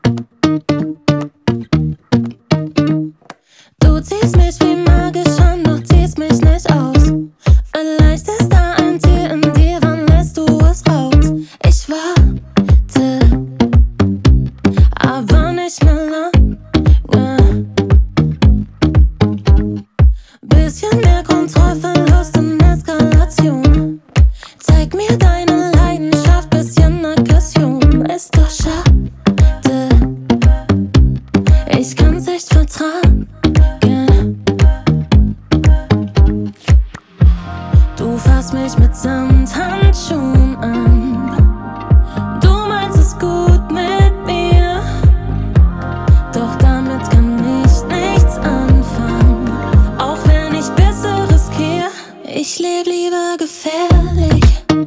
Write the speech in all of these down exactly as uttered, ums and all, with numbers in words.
Du ziehst mich wie magisch an, doch ziehst mich nicht aus. Vielleicht ist da ein Tier in dir, wann lässt du es raus? Ich warte, aber nicht mehr lange. Bisschen mehr Kontrollverlust und Eskalation. Zeig mir deine Leidenschaft, bisschen Aggression. Ist doch schade, ich kann's echt vertragen. Du fasst mich mit Samthandschuhen an. Du meinst es gut mit mir, doch damit kann ich nichts anfangen. Auch wenn ich Bisse riskiere, ich leb lieber gefährlich.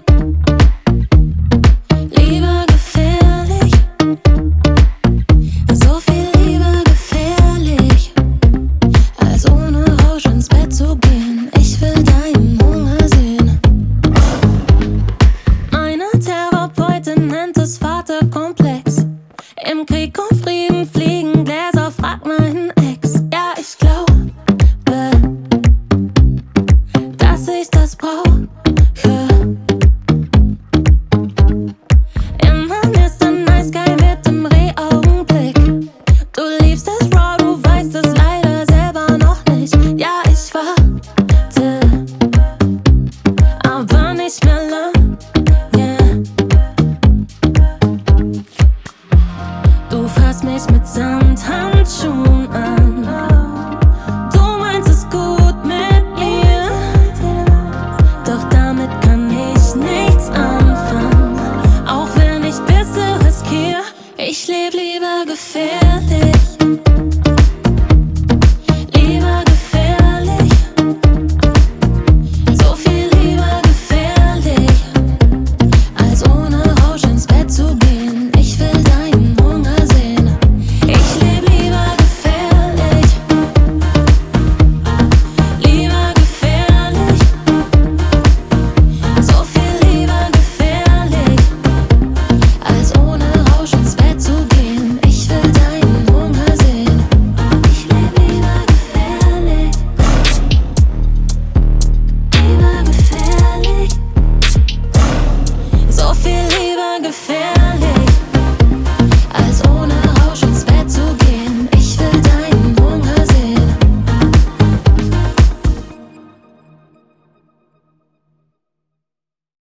Lieber gefährlich, so viel lieber gefährlich, als ohne Rausch ins Bett zu gehen. Ich will deinen Hunger sehen. Meine Therapeutin nennt es Vaterkomplex. Im Krieg und Frieden fliegen Gläser, frag meinen Ex. Ja, ich glaube, dass ich das brauche. Immer ist ein Nice Guy mit dem Reh-Augenblick. Du liebst es raw, du weißt es leider selber noch nicht. Ja, ich warte, aber nicht mehr lange. Du fasst mich mit Samthandschuhen an. Du meinst es gut mit mir, doch damit kann ich nichts anfangen. Auch wenn ich Bisse riskiere, ich leb lieber gefährlich. Lieber gefährlich, so viel lieber gefährlich, als ohne Rausch ins Bett zu gehen. Ich will deinen Hunger sehen. Ich leb lieber gefährlich. Lieber gefährlich, so viel lieber gefährlich, als ohne Rausch ins Bett zu gehen. Ich will deinen Hunger sehen. Ich leb lieber gefährlich. Lieber gefährlich, so viel lieber gefährlich.